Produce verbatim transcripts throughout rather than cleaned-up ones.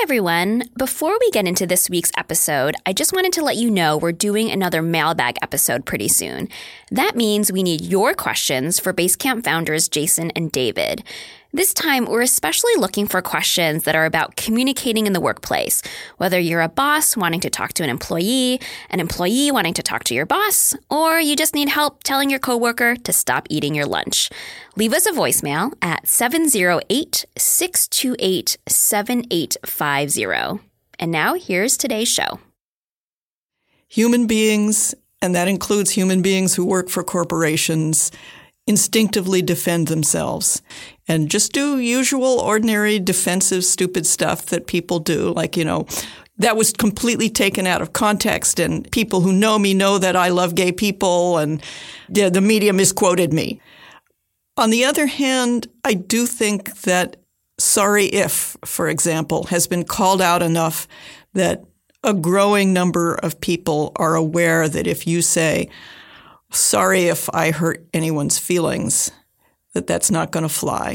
everyone. Before we get into this week's episode, I just wanted to let you know we're doing another mailbag episode pretty soon. That means we need your questions for Basecamp founders Jason and David. This time, we're especially looking for questions that are about communicating in the workplace, whether you're a boss wanting to talk to an employee, an employee wanting to talk to your boss, or you just need help telling your coworker to stop eating your lunch. Leave us a voicemail at seven zero eight, six two eight, seven eight five zero. And now, here's today's show. Human beings, and that includes human beings who work for corporations, instinctively defend themselves and just do usual, ordinary, defensive, stupid stuff that people do. Like, you know, that was completely taken out of context, and people who know me know that I love gay people, and yeah, the media misquoted me. On the other hand, I do think that sorry if, for example, has been called out enough that a growing number of people are aware that if you say, sorry if I hurt anyone's feelings, that that's not going to fly.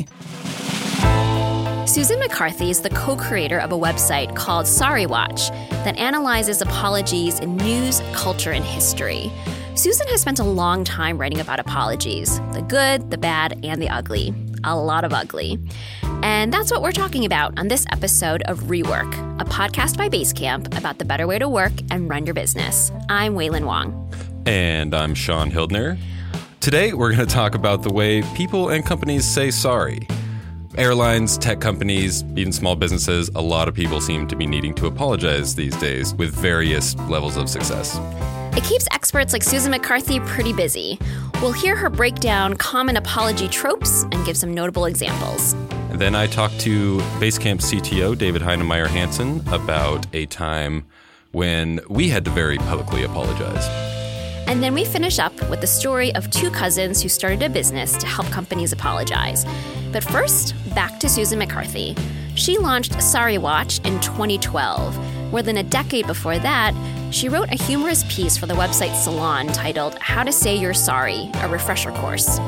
Susan McCarthy is the co-creator of a website called Sorry Watch that analyzes apologies in news, culture, and history. Susan has spent a long time writing about apologies, the good, the bad, and the ugly. A lot of ugly. And that's what we're talking about on this episode of Rework, a podcast by Basecamp about the better way to work and run your business. I'm Waylon Wong. And I'm Sean Hildner. Today, we're going to talk about the way people and companies say sorry. Airlines, tech companies, even small businesses, a lot of people seem to be needing to apologize these days with various levels of success. It keeps experts like Susan McCarthy pretty busy. We'll hear her break down common apology tropes and give some notable examples. And then I talked to Basecamp C T O David Heinemeier Hansson about a time when we had to very publicly apologize. And then we finish up with the story of two cousins who started a business to help companies apologize. But first, back to Susan McCarthy. She launched Sorry Watch in twenty twelve. More than a decade before that, she wrote a humorous piece for the website Salon titled How to Say You're Sorry, a refresher course.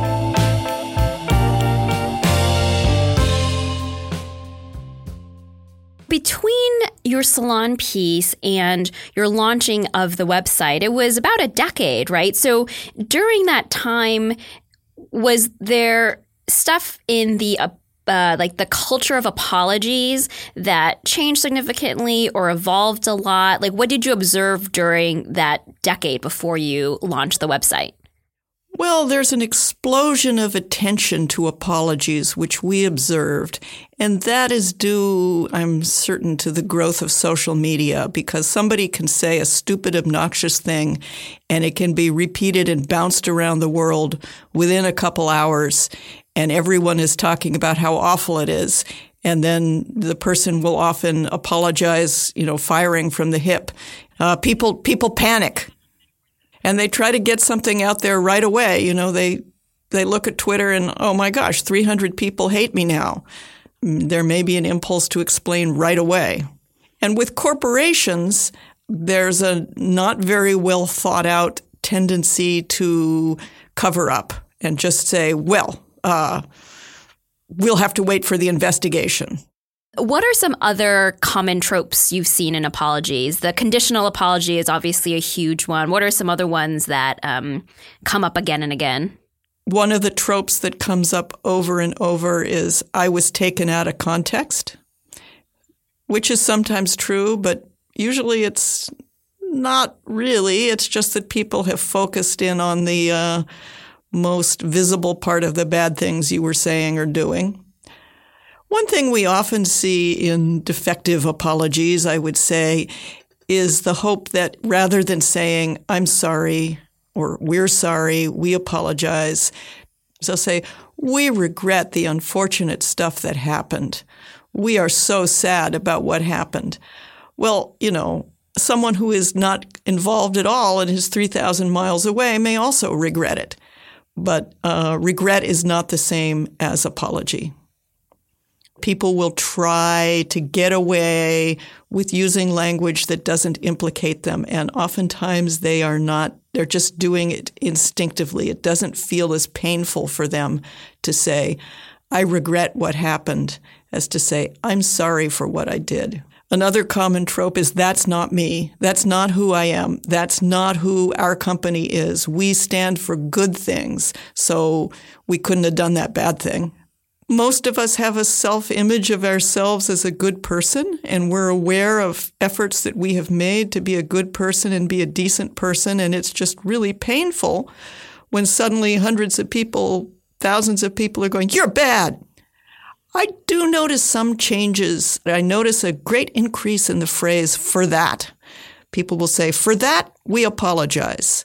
Between your Salon piece and your launching of the website, it was about a decade, right? So during that time, was there stuff in the uh, uh, like the culture of apologies that changed significantly or evolved a lot? Like, what did you observe during that decade before you launched the website? Well, there's an explosion of attention to apologies, which we observed, and that is due, I'm certain, to the growth of social media, because somebody can say a stupid, obnoxious thing, and it can be repeated and bounced around the world within a couple hours, and everyone is talking about how awful it is. And then the person will often apologize, you know, firing from the hip. Uh, people, people panic. And they try to get something out there right away. You know, they they look at Twitter and, oh my gosh, three hundred people hate me now. There may be an impulse to explain right away. And with corporations, there's a not very well thought out tendency to cover up and just say, well, uh, we'll have to wait for the investigation. What are some other common tropes you've seen in apologies? The conditional apology is obviously a huge one. What are some other ones that um, come up again and again? One of the tropes that comes up over and over is, I was taken out of context, which is sometimes true, but usually it's not really. It's just that people have focused in on the uh, most visible part of the bad things you were saying or doing. One thing we often see in defective apologies, I would say, is the hope that rather than saying, I'm sorry, or we're sorry, we apologize, they'll say, we regret the unfortunate stuff that happened. We are so sad about what happened. Well, you know, someone who is not involved at all and is three thousand miles away may also regret it. But uh, regret is not the same as apology. People will try to get away with using language that doesn't implicate them. And oftentimes they are not, they're just doing it instinctively. It doesn't feel as painful for them to say, I regret what happened, as to say, I'm sorry for what I did. Another common trope is that's not me. That's not who I am. That's not who our company is. We stand for good things, so we couldn't have done that bad thing. Most of us have a self-image of ourselves as a good person, and we're aware of efforts that we have made to be a good person and be a decent person, and it's just really painful when suddenly hundreds of people, thousands of people are going, you're bad. I do notice some changes. I notice a great increase in the phrase, for that. People will say, for that, we apologize.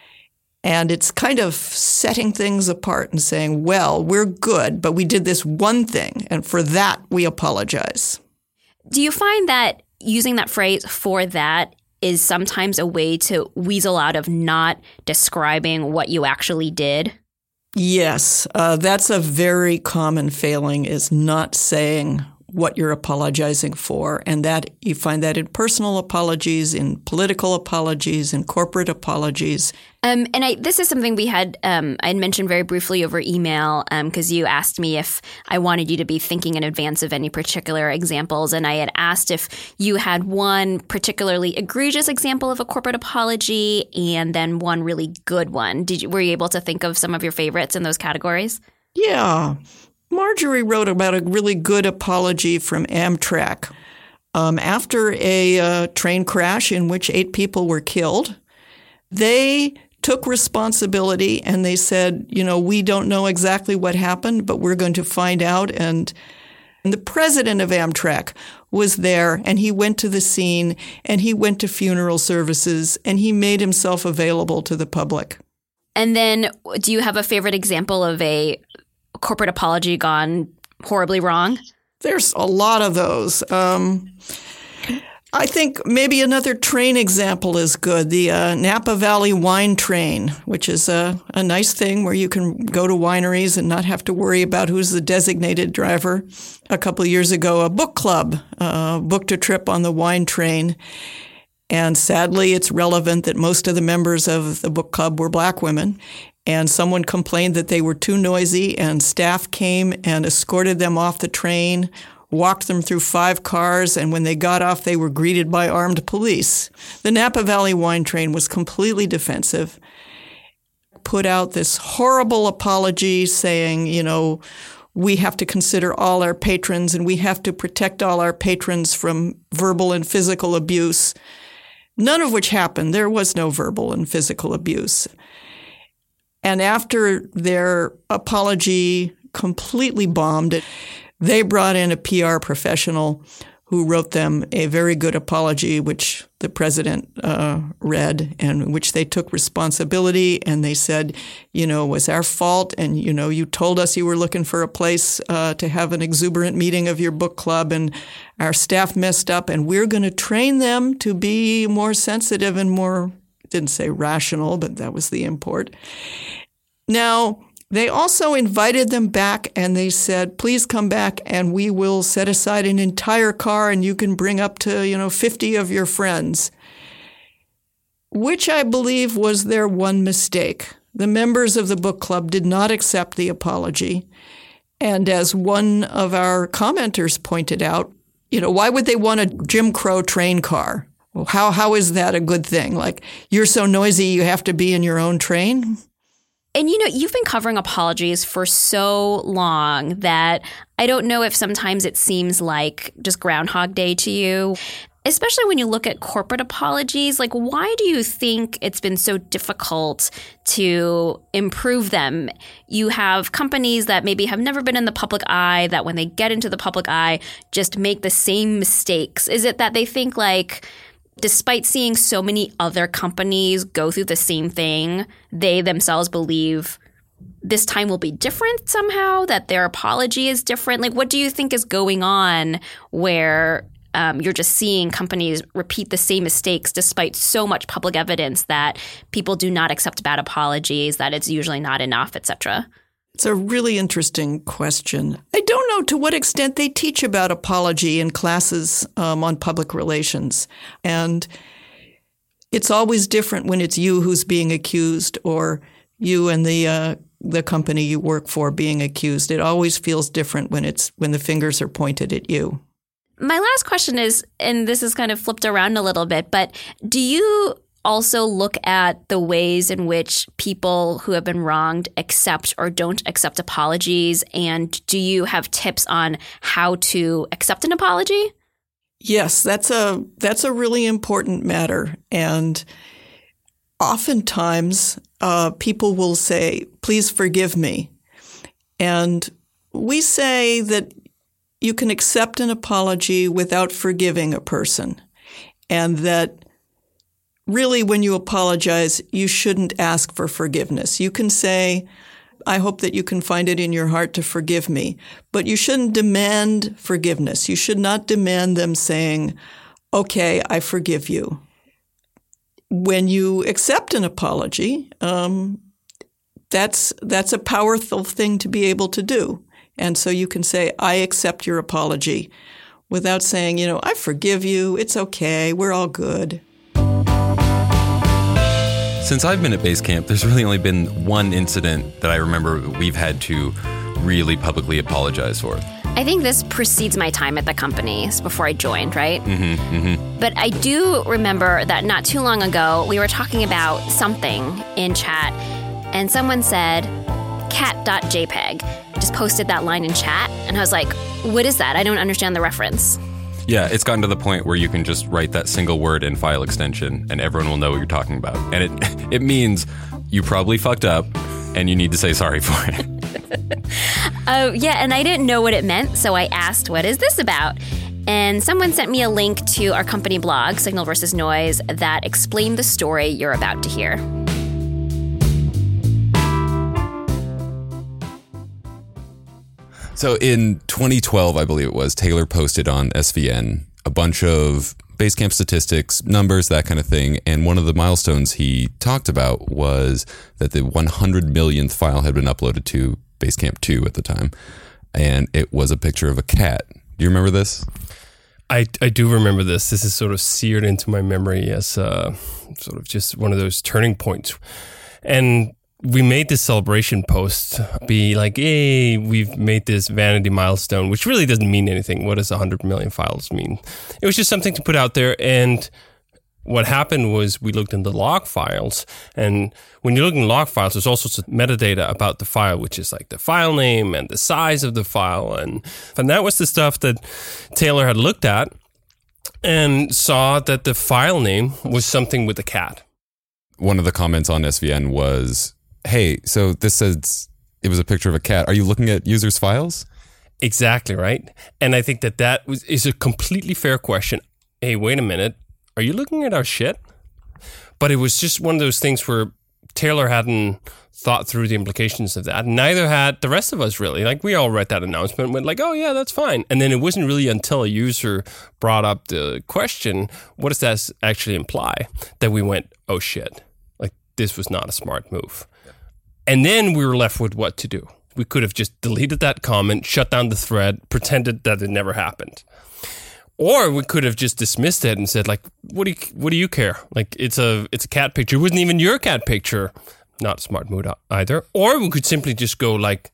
And it's kind of setting things apart and saying, well, we're good, but we did this one thing, and for that, we apologize. Do you find that using that phrase, for that, is sometimes a way to weasel out of not describing what you actually did? Yes, uh, that's a very common failing, is not saying what you're apologizing for. And that you find that in personal apologies, in political apologies, in corporate apologies. Um, and I, this is something we had um, I had mentioned very briefly over email because um, you asked me if I wanted you to be thinking in advance of any particular examples. And I had asked if you had one particularly egregious example of a corporate apology and then one really good one. Did you, were you able to think of some of your favorites in those categories? Yeah. Marjorie wrote about a really good apology from Amtrak. Um, after a uh, train crash in which eight people were killed, they took responsibility and they said, you know, we don't know exactly what happened, but we're going to find out. And, and the president of Amtrak was there, and he went to the scene, and he went to funeral services, and he made himself available to the public. And then do you have a favorite example of a corporate apology gone horribly wrong? There's a lot of those. Um, I think maybe another train example is good. The uh, Napa Valley Wine Train, which is a, a nice thing where you can go to wineries and not have to worry about who's the designated driver. A couple of years ago, a book club uh, booked a trip on the wine train. And sadly, it's relevant that most of the members of the book club were black women. And someone complained that they were too noisy, and staff came and escorted them off the train, walked them through five cars, and when they got off, they were greeted by armed police. The Napa Valley Wine Train was completely defensive, put out this horrible apology saying, you know, we have to consider all our patrons and we have to protect all our patrons from verbal and physical abuse, none of which happened. There was no verbal and physical abuse. And after their apology completely bombed, they brought in a P R professional who wrote them a very good apology, which the president uh, read, and which they took responsibility. And they said, you know, it was our fault. And, you know, you told us you were looking for a place uh, to have an exuberant meeting of your book club, and our staff messed up, and we're going to train them to be more sensitive and more, didn't say rational, but that was the import. Now, they also invited them back, and they said, please come back and we will set aside an entire car and you can bring up to, you know, fifty of your friends, which I believe was their one mistake. The members of the book club did not accept the apology. And as one of our commenters pointed out, you know, why would they want a Jim Crow train car? Well, how how is that a good thing? Like, you're so noisy you have to be in your own train? And, you know, you've been covering apologies for so long that I don't know if sometimes it seems like just Groundhog Day to you, especially when you look at corporate apologies. Like, why do you think it's been so difficult to improve them? You have companies that maybe have never been in the public eye, that when they get into the public eye, just make the same mistakes. Is it that they think, like, despite seeing so many other companies go through the same thing, they themselves believe this time will be different somehow, that their apology is different? Like, what do you think is going on where um, you're just seeing companies repeat the same mistakes despite so much public evidence that people do not accept bad apologies, that it's usually not enough, et cetera? It's a really interesting question. I don't know to what extent they teach about apology in classes um, on public relations. And it's always different when it's you who's being accused, or you and the uh, the company you work for being accused. It always feels different when it's when the fingers are pointed at you. My last question is, and this is kind of flipped around a little bit, but do you also look at the ways in which people who have been wronged accept or don't accept apologies? And do you have tips on how to accept an apology? Yes, that's a that's a really important matter. And oftentimes uh, people will say, please forgive me. And we say that you can accept an apology without forgiving a person. And that really when you apologize, you shouldn't ask for forgiveness. You can say, I hope that you can find it in your heart to forgive me. But you shouldn't demand forgiveness. You should not demand them saying, okay, I forgive you. When you accept an apology, um, that's that's a powerful thing to be able to do. And so you can say, I accept your apology without saying, you know, I forgive you. It's okay. We're all good. Since I've been at Basecamp, there's really only been one incident that I remember we've had to really publicly apologize for. I think this precedes my time at the company. It's before I joined, right? Mm-hmm, mm-hmm. But I do remember that not too long ago, we were talking about something in chat, and someone said, cat.jpg. Just posted that line in chat, and I was like, what is that? I don't understand the reference. Yeah, it's gotten to the point where you can just write that single word in file extension and everyone will know what you're talking about. And it it means you probably fucked up and you need to say sorry for it. Oh, uh, yeah, and I didn't know what it meant, so I asked, what is this about? And someone sent me a link to our company blog, Signal versus Noise, that explained the story you're about to hear. So in twenty twelve, I believe it was, Taylor posted on S V N a bunch of Basecamp statistics, numbers, that kind of thing. And one of the milestones he talked about was that the one hundred millionth file had been uploaded to Basecamp two at the time. And it was a picture of a cat. Do you remember this? I, I do remember this. This is sort of seared into my memory as uh, sort of just one of those turning points. And we made this celebration post be like, hey, we've made this vanity milestone, which really doesn't mean anything. What does one hundred million files mean? It was just something to put out there. And what happened was we looked in the log files. And when you look in log files, there's all sorts of metadata about the file, which is like the file name and the size of the file. And, and that was the stuff that Taylor had looked at and saw that the file name was something with a cat. One of the comments on S V N was, hey, so this says it was a picture of a cat. Are you looking at users' files? Exactly, right? And I think that that was, is a completely fair question. Hey, wait a minute. Are you looking at our shit? But it was just one of those things where Taylor hadn't thought through the implications of that. Neither had the rest of us really. Like, we all read that announcement and went like, oh yeah, that's fine. And then it wasn't really until a user brought up the question, what does that actually imply? That we went, oh shit, like this was not a smart move. And then we were left with what to do. We could have just deleted that comment, shut down the thread, pretended that it never happened. Or we could have just dismissed it and said, like, what do you, what do you care? Like, it's a it's a cat picture. It wasn't even your cat picture. Not a smart move either. Or we could simply just go like,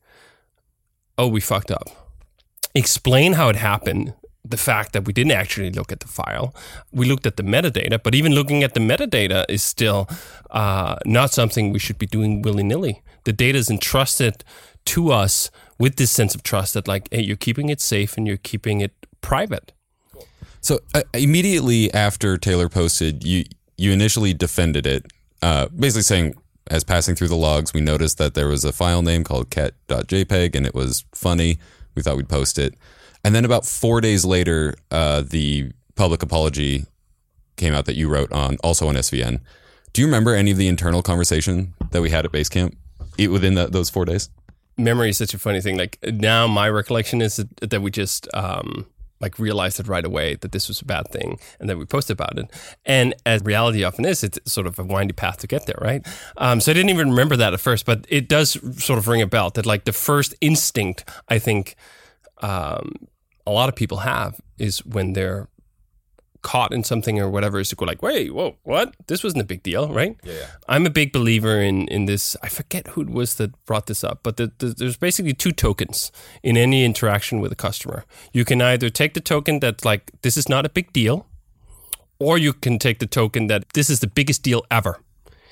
oh, we fucked up. Explain how it happened. The fact that we didn't actually look at the file. We looked at the metadata, but even looking at the metadata is still uh, not something we should be doing willy-nilly. The data is entrusted to us with this sense of trust that, like, hey, you're keeping it safe and you're keeping it private. So uh, immediately after Taylor posted, you you initially defended it, uh, basically saying, as passing through the logs, we noticed that there was a file name called cat.jpg and it was funny. We thought we'd post it. And then about four days later, uh, the public apology came out that you wrote on, also on S V N. Do you remember any of the internal conversation that we had at Basecamp within the, those four days? Memory is such a funny thing. Like, now my recollection is that, that we just um, like realized it right away that this was a bad thing and that we posted about it. And as reality often is, it's sort of a windy path to get there, right? Um, so I didn't even remember that at first, but it does sort of ring a bell that, like, the first instinct, I think, Um, a lot of people have is when they're caught in something or whatever is to go like, wait, whoa, what? This wasn't a big deal, right? Yeah, yeah. I'm a big believer in in this. I forget who it was that brought this up, but the, the, there's basically two tokens in any interaction with a customer. You can either take the token that's like, this is not a big deal, or you can take the token that this is the biggest deal ever.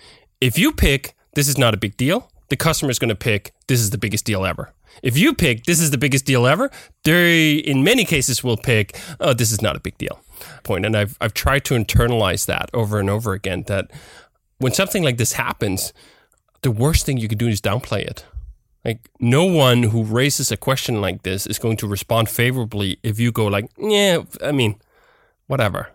If you pick, this is not a big deal, the customer is going to pick, this is the biggest deal ever. If you pick, this is the biggest deal ever, they, in many cases, will pick, oh, this is not a big deal. Point. And I've I've tried to internalize that over and over again, that when something like this happens, the worst thing you can do is downplay it. Like, no one who raises a question like this is going to respond favorably if you go like, yeah, I mean, whatever.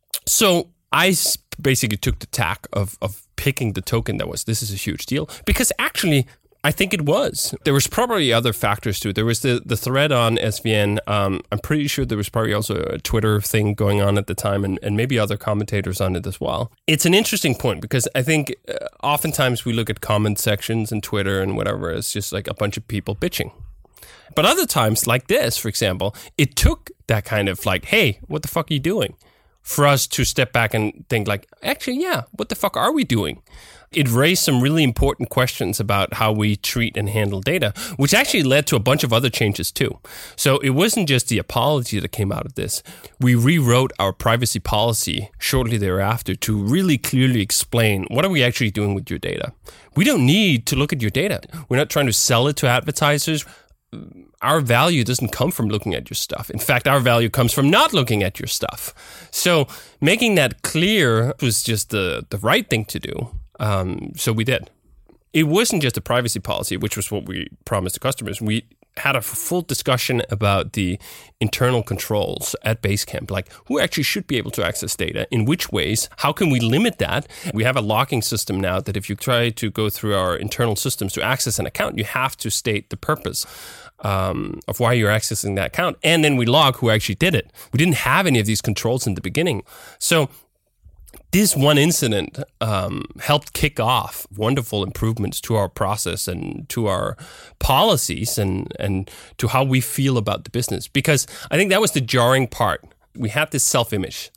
So I basically took the tack of, of picking the token that was, this is a huge deal, because actually, I think it was. There was probably other factors too. There was the, the thread on S V N. Um, I'm pretty sure there was probably also a Twitter thing going on at the time, and, and maybe other commentators on it as well. It's an interesting point because I think uh, oftentimes we look at comment sections and Twitter and whatever as just like a bunch of people bitching. But other times, like this, for example, it took that kind of like, hey, what the fuck are you doing? For us to step back and think like, actually, yeah, what the fuck are we doing? It raised some really important questions about how we treat and handle data, which actually led to a bunch of other changes too. So it wasn't just the apology that came out of this. We rewrote our privacy policy shortly thereafter to really clearly explain, what are we actually doing with your data? We don't need to look at your data. We're not trying to sell it to advertisers. Our value doesn't come from looking at your stuff. In fact, our value comes from not looking at your stuff. So making that clear was just the, the right thing to do. Um, so we did. It wasn't just a privacy policy, which was what we promised the customers. We had a full discussion about the internal controls at Basecamp, like who actually should be able to access data, in which ways, how can we limit that? We have a locking system now that if you try to go through our internal systems to access an account, you have to state the purpose um, of why you're accessing that account. And then we log who actually did it. We didn't have any of these controls in the beginning. So this one incident um, helped kick off wonderful improvements to our process and to our policies and, and to how we feel about the business. Because I think that was the jarring part. We had this self-image.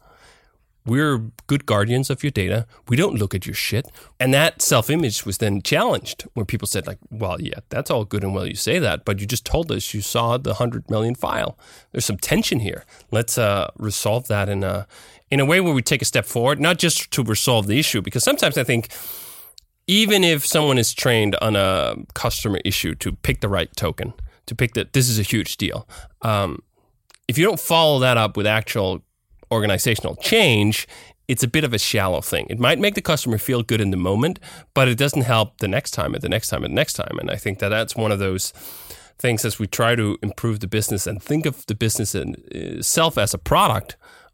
We're good guardians of your data. We don't look at your shit. And that self-image was then challenged when people said like, well, yeah, that's all good and well you say that, but you just told us you saw the one hundred million file. There's some tension here. Let's uh, resolve that in a in a way where we take a step forward, not just to resolve the issue, because sometimes I think even if someone is trained on a customer issue to pick the right token, to pick that this is a huge deal, um, if you don't follow that up with actual organizational change, it's a bit of a shallow thing. It might make the customer feel good in the moment, but it doesn't help the next time and the next time and the next time. And I think that that's one of those things as we try to improve the business and think of the business itself as a product,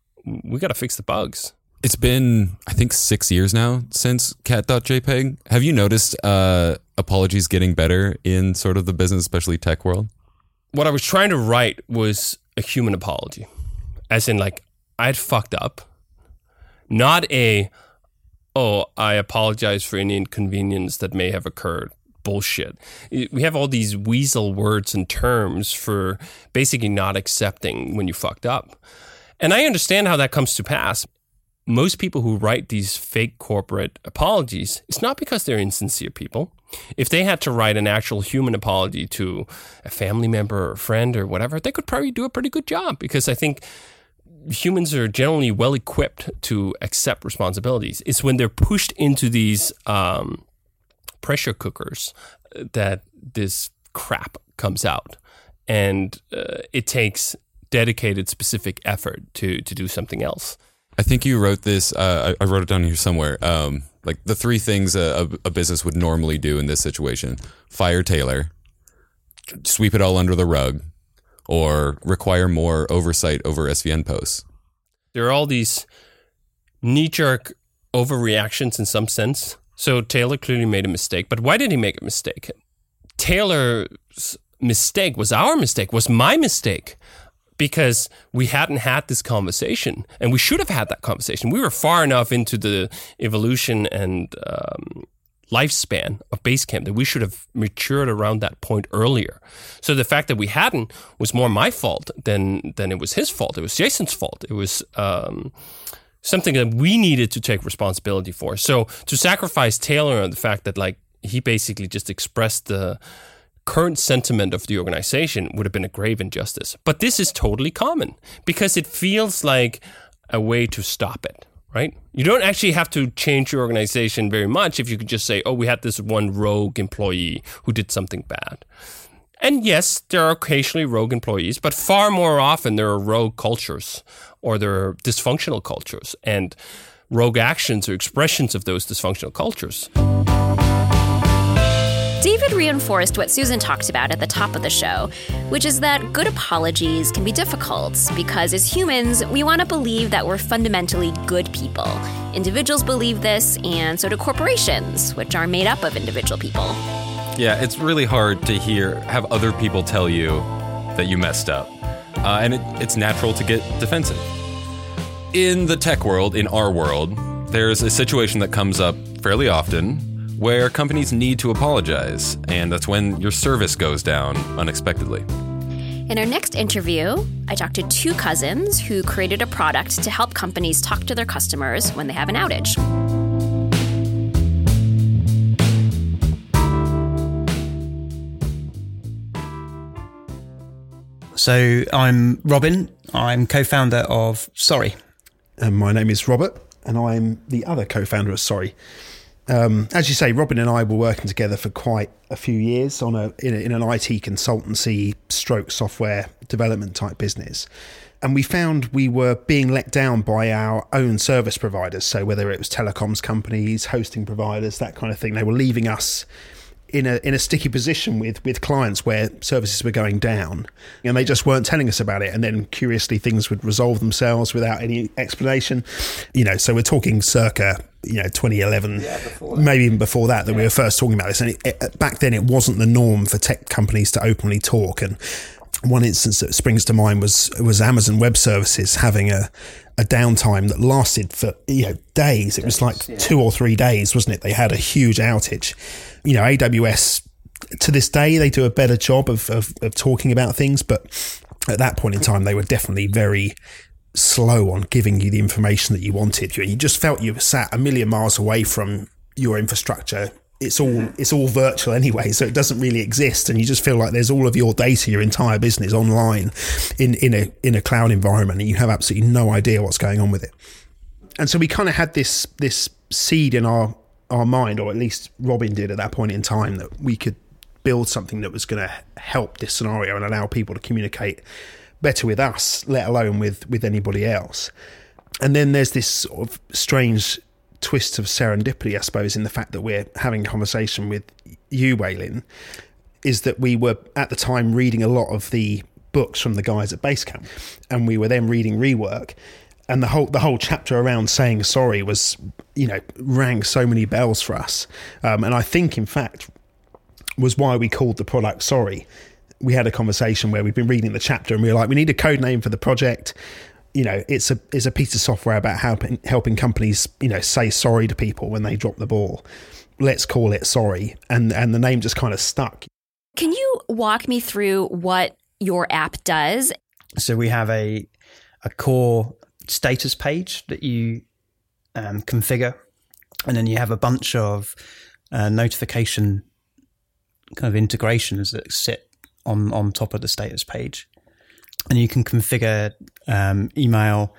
we got to fix the bugs. It's been, I think, six years now since cat.jpg. Have you noticed uh, apologies getting better in sort of the business, especially tech world? What I was trying to write was a human apology, as in like, I'd fucked up. Not a, oh, I apologize for any inconvenience that may have occurred. Bullshit. We have all these weasel words and terms for basically not accepting when you fucked up. And I understand how that comes to pass. Most people who write these fake corporate apologies, it's not because they're insincere people. If they had to write an actual human apology to a family member or a friend or whatever, they could probably do a pretty good job, because I think humans are generally well equipped to accept responsibilities. It's when they're pushed into these um, pressure cookers that this crap comes out. And uh, it takes dedicated, specific effort to to do something else. I think you wrote this, uh, I, I wrote it down here somewhere, um, like the three things a, a business would normally do in this situation: fire Taylor, sweep it all under the rug, or require more oversight over S V N posts. There are all these knee-jerk overreactions in some sense. So Taylor clearly made a mistake, but why did he make a mistake? Taylor's mistake was our mistake, was my mistake, because we hadn't had this conversation, and we should have had that conversation. We were far enough into the evolution and um, lifespan of Basecamp, that we should have matured around that point earlier. So the fact that we hadn't was more my fault than than it was his fault. It was Jason's fault. It was um, something that we needed to take responsibility for. So to sacrifice Taylor on the fact that like he basically just expressed the current sentiment of the organization would have been a grave injustice. But this is totally common because it feels like a way to stop it, right? You don't actually have to change your organization very much if you could just say, oh, we had this one rogue employee who did something bad. And yes, there are occasionally rogue employees, but far more often there are rogue cultures or there are dysfunctional cultures and rogue actions or expressions of those dysfunctional cultures. David reinforced what Susan talked about at the top of the show, which is that good apologies can be difficult because as humans, we want to believe that we're fundamentally good people. Individuals believe this, and so do corporations, which are made up of individual people. Yeah, it's really hard to hear, have other people tell you that you messed up. Uh, and it, it's natural to get defensive. In the tech world, in our world, there's a situation that comes up fairly often where companies need to apologize, and that's when your service goes down unexpectedly. In our next interview, I talked to two cousins who created a product to help companies talk to their customers when they have an outage. So I'm Robin. I'm co-founder of Sorry. And my name is Robert, and I'm the other co-founder of Sorry. Um, as you say, Robin and I were working together for quite a few years on a in, a, in an I T consultancy stroke software development type business. And we found we were being let down by our own service providers. So whether it was telecoms companies, hosting providers, that kind of thing, they were leaving us in a in a sticky position with with clients where services were going down, and they just weren't telling us about it. And then curiously, things would resolve themselves without any explanation. You know, so we're talking circa you know twenty eleven, yeah, maybe even before that, that yeah. we were first talking about this. And it, it, back then, it wasn't the norm for tech companies to openly talk. And one instance that springs to mind was was Amazon Web Services having a a downtime that lasted for you know days. It was like yeah. two or three days, wasn't it? They had a huge outage. You know, A W S, to this day, they do a better job of, of, of talking about things. But at that point in time, they were definitely very slow on giving you the information that you wanted. You just felt you were sat a million miles away from your infrastructure. It's all it's all virtual anyway, so it doesn't really exist. And you just feel like there's all of your data, your entire business online in, in a in a cloud environment, and you have absolutely no idea what's going on with it. And so we kind of had this this seed in our our mind, or at least Robin did at that point in time, that we could build something that was going to help this scenario and allow people to communicate better with us, let alone with, with anybody else. And then there's this sort of strange twist of serendipity, I suppose, in the fact that we're having a conversation with you, Waylin, is that we were at the time reading a lot of the books from the guys at Basecamp, and we were then reading Rework. And the whole the whole chapter around saying sorry was, you know, rang so many bells for us. Um, and I think, in fact, was why we called the product Sorry. We had a conversation where we'd been reading the chapter and we were like, we need a code name for the project. You know, it's a it's a piece of software about helping helping companies, you know, say sorry to people when they drop the ball. Let's call it Sorry. And and the name just kind of stuck. Can you walk me through what your app does? So we have a a core status page that you um, configure, and then you have a bunch of uh, notification kind of integrations that sit on, on top of the status page. And you can configure um, email,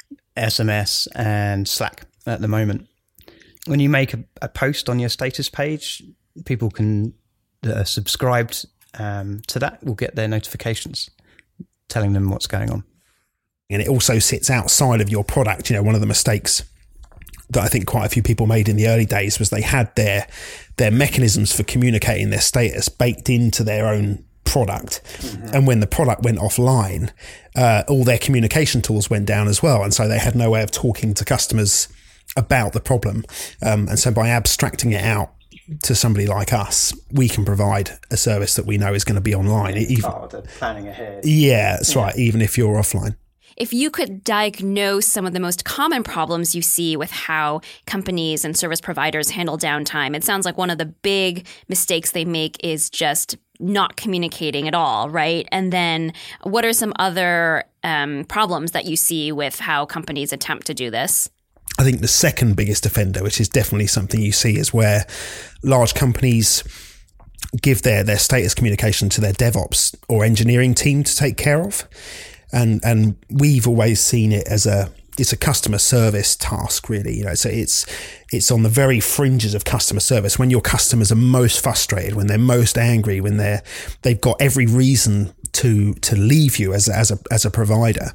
S M S, and Slack at the moment. When you make a, a post on your status page, people can that are subscribed um, to that will get their notifications telling them what's going on. And it also sits outside of your product. You know, one of the mistakes that I think quite a few people made in the early days was they had their their mechanisms for communicating their status baked into their own product. Mm-hmm. And when the product went offline, uh, all their communication tools went down as well. And so they had no way of talking to customers about the problem. Um, and so by abstracting it out to somebody like us, we can provide a service that we know is going to be online. Even, oh, the planning ahead. Yeah, that's yeah. right. Even if you're offline. if you could diagnose some of the most common problems you see with how companies and service providers handle downtime, it sounds like one of the big mistakes they make is just not communicating at all, right? And then what are some other um, problems that you see with how companies attempt to do this? I think the second biggest offender, which is definitely something you see, is where large companies give their, their status communication to their DevOps or engineering team to take care of. And and we've always seen it as a it's a customer service task, really. You know, so it's it's on the very fringes of customer service, when your customers are most frustrated, when they're most angry, when they're they've got every reason to to leave you as a, as a as a provider.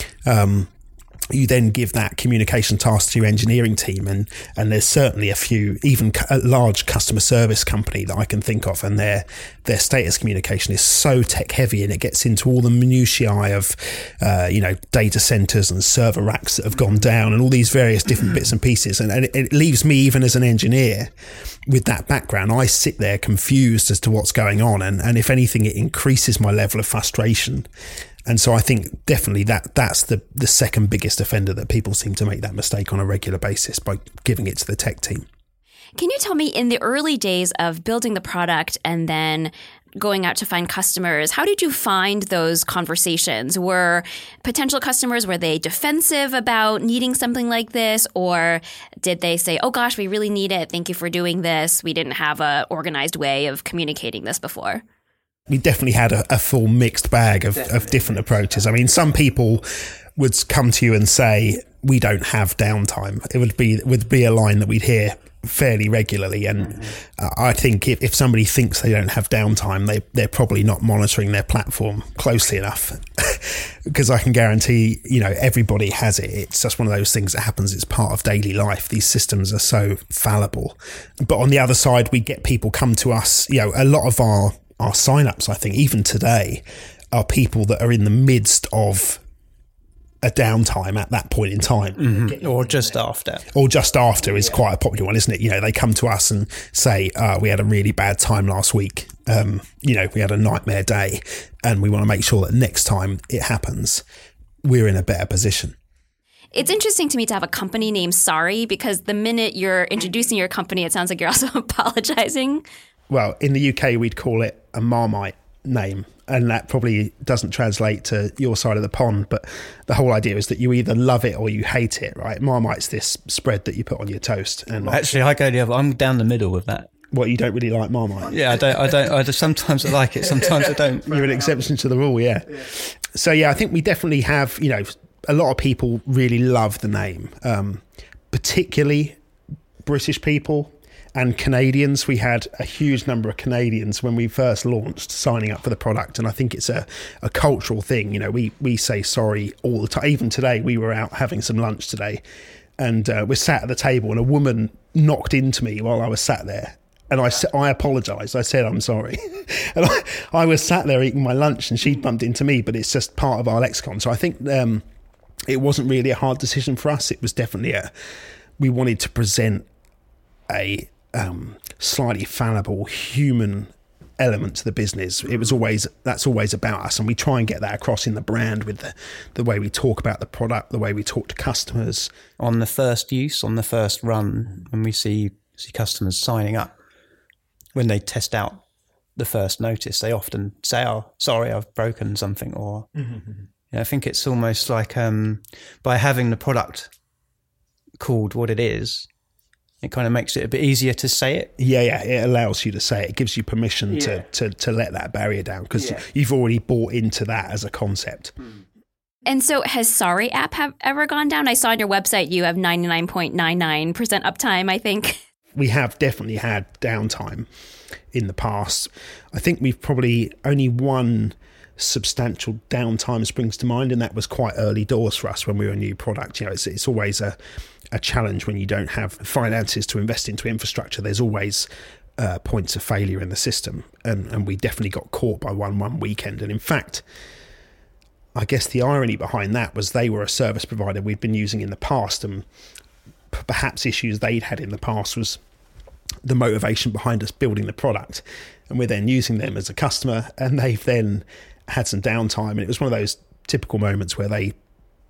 Um, you then give that communication task to your engineering team, and and there's certainly a few, even a large customer service company that I can think of, and their their status communication is so tech heavy, and it gets into all the minutiae of uh, you know data centers and server racks that have gone down and all these various different bits and pieces, and, and it, it leaves me, even as an engineer with that background, I sit there confused as to what's going on, and and if anything, it increases my level of frustration. And so I think definitely that that's the, the second biggest offender, that people seem to make that mistake on a regular basis by giving it to the tech team. Can you tell me, in the early days of building the product and then going out to find customers, how did you find those conversations? Were potential customers, were they defensive about needing something like this? Or did they say, oh gosh, we really need it. Thank you for doing this. We didn't have an organized way of communicating this before. We definitely had a, a full mixed bag of, of different approaches. I mean, some people would come to you and say, we don't have downtime. It would be would be a line that we'd hear fairly regularly. And mm-hmm. I think if, if somebody thinks they don't have downtime, they, they're probably not monitoring their platform closely enough. Because I can guarantee, you know, everybody has it. It's just one of those things that happens. It's part of daily life. These systems are so fallible. But on the other side, we get people come to us, you know, a lot of our Our signups, I think, even today, are people that are in the midst of a downtime at that point in time. Mm-hmm. Or just after. Or just after is quite a popular one, isn't it? You know, they come to us and say, uh, we had a really bad time last week. Um, you know, we had a nightmare day, and we want to make sure that next time it happens, we're in a better position. It's interesting to me to have a company named Sorry, because the minute you're introducing your company, it sounds like you're also apologizing. Well, in the U K, we'd call it a Marmite name, and that probably doesn't translate to your side of the pond, but the whole idea is that you either love it or you hate it, right? Marmite's this spread that you put on your toast. And actually, I go the other. I'm down the middle with that. What, you don't really like Marmite? Yeah, I don't. I don't. I just, sometimes I like it, sometimes I don't. You're an exception to the rule, yeah. yeah. So yeah, I think we definitely have. You know, a lot of people really love the name, um, particularly British people. And Canadians. We had a huge number of Canadians when we first launched signing up for the product. And I think it's a, a cultural thing. You know, we, we say sorry all the time. Even today, we were out having some lunch today, and uh, we're sat at the table, and a woman knocked into me while I was sat there. And I, I apologised. I said, I'm sorry. And I, I was sat there eating my lunch, and she bumped into me, but it's just part of our lexicon. So I think um, it wasn't really a hard decision for us. It was definitely a, we wanted to present a, Um, slightly fallible human element to the business. It was always, that's always about us, and we try and get that across in the brand with the, the way we talk about the product, the way we talk to customers. On the first use, on the first run, when we see see customers signing up, when they test out the first notice, they often say, oh, sorry, I've broken something, or mm-hmm. you know, I think it's almost like um, by having the product called what it is, it kind of makes it a bit easier to say it. Yeah, yeah. It allows you to say it. It gives you permission yeah. to, to to let that barrier down, because yeah. you've already bought into that as a concept. And so has Sorry app have ever gone down? I saw on your website you have ninety-nine point nine nine percent uptime, I think. We have definitely had downtime in the past. I think we've probably only one substantial downtime springs to mind, and that was quite early doors for us when we were a new product. You know, it's, it's always a a challenge when you don't have finances to invest into infrastructure. There's always uh, points of failure in the system, and, and we definitely got caught by one one weekend. And in fact, I guess the irony behind that was they were a service provider we'd been using in the past, and p- perhaps issues they'd had in the past was the motivation behind us building the product, and we're then using them as a customer, and they've then had some downtime, and it was one of those typical moments where they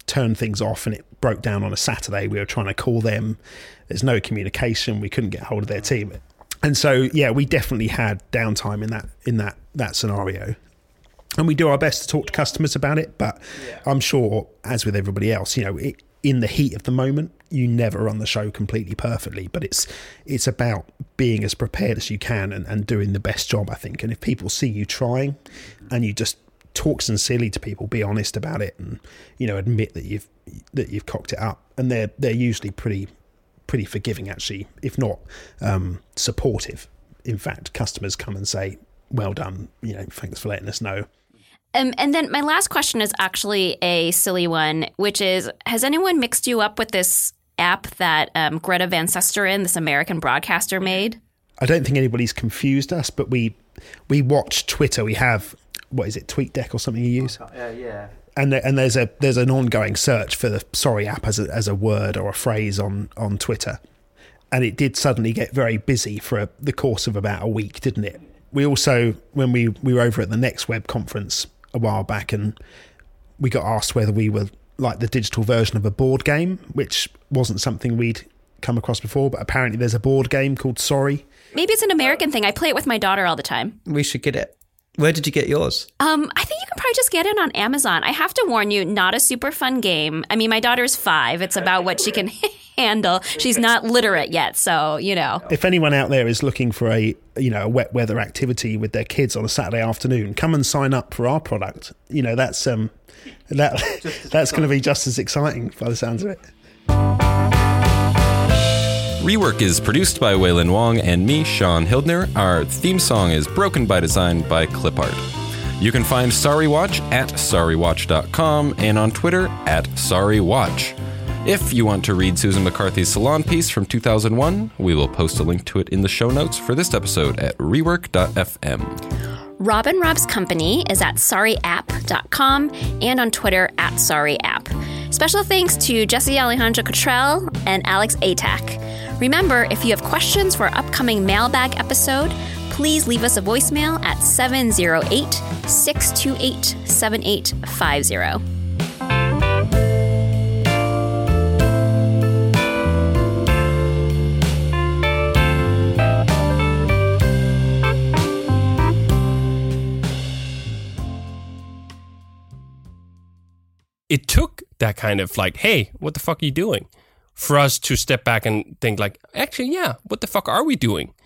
turned things off and it broke down on a Saturday. We were trying to call them. There's no communication. We couldn't get hold of their team. And so, yeah, we definitely had downtime in that in that that scenario. And we do our best to talk to customers about it. But yeah. I'm sure, as with everybody else, you know, it, in the heat of the moment, you never run the show completely perfectly. But it's it's about being as prepared as you can and, and doing the best job, I think. And if people see you trying and you just talk sincerely to people, be honest about it, and, you know, admit that you've that you've cocked it up, and they're they're usually pretty pretty forgiving, actually, if not um, supportive. In fact, customers come and say, well done, you know, thanks for letting us know. Um, and then my last question is actually a silly one, which is, has anyone mixed you up with this app that um, Greta Van Susteren, this American broadcaster, made? I don't think anybody's confused us, but we we watch Twitter. We have, what is it, TweetDeck or something you use? Uh, yeah. And there, and there's a there's an ongoing search for the sorry app as a, as a word or a phrase on, on Twitter. And it did suddenly get very busy for a, the course of about a week, didn't it? We also, when we, we were over at the Next Web conference a while back, and we got asked whether we were like the digital version of a board game, which wasn't something we'd come across before, but apparently there's a board game called Sorry. Maybe it's an American thing. I play it with my daughter all the time. We should get it. Where did you get yours? Um, I think you can probably just get it on Amazon. I have to warn you, not a super fun game. I mean, my daughter's five. It's about what she can handle. She's not literate yet, so, you know. If anyone out there is looking for a, you know, a wet weather activity with their kids on a Saturday afternoon, come and sign up for our product. You know, that's um, that that's going to be just as exciting by the sounds of it. Rework is produced by Waylon Wong and me, Sean Hildner. Our theme song is Broken by Design by Clipart. You can find Sorry Watch at sorry watch dot com and on Twitter at Sorry Watch. If you want to read Susan McCarthy's Salon piece from two thousand one, we will post a link to it in the show notes for this episode at rework dot f m. Robin Rob's company is at sorry app dot com and on Twitter at sorry app. Special thanks to Jesse Alejandro Cottrell and Alex Atack. Remember, if you have questions for our upcoming mailbag episode, please leave us a voicemail at seven oh eight, six two eight, seven eight five zero. It took that kind of like, hey, what the fuck are you doing? For us to step back and think like, actually, yeah, what the fuck are we doing?